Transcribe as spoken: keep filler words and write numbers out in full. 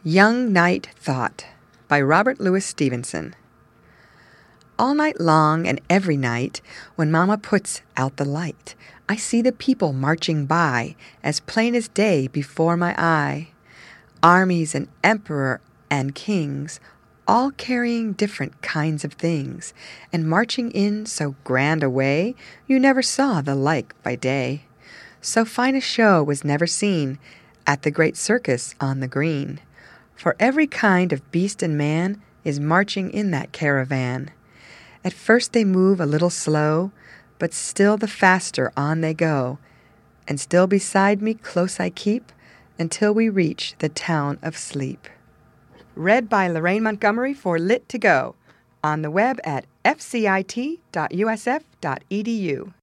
Young Night Thought by Robert Louis Stevenson. All night long and every night, when Mama puts out the light, I see the people marching by, as plain as day before my eye. Armies and emperor and kings, all carrying different kinds of things, and marching in so grand a way, you never saw the like by day. So fine a show was never seen at the great circus on the green. For every kind of beast and man is marching in that caravan. At first they move a little slow, but still the faster on they go. And still beside me close I keep, until we reach the town of sleep. Read by Lorraine Montgomery for Lit to Go, on the web at f c i t dot u s f dot e d u.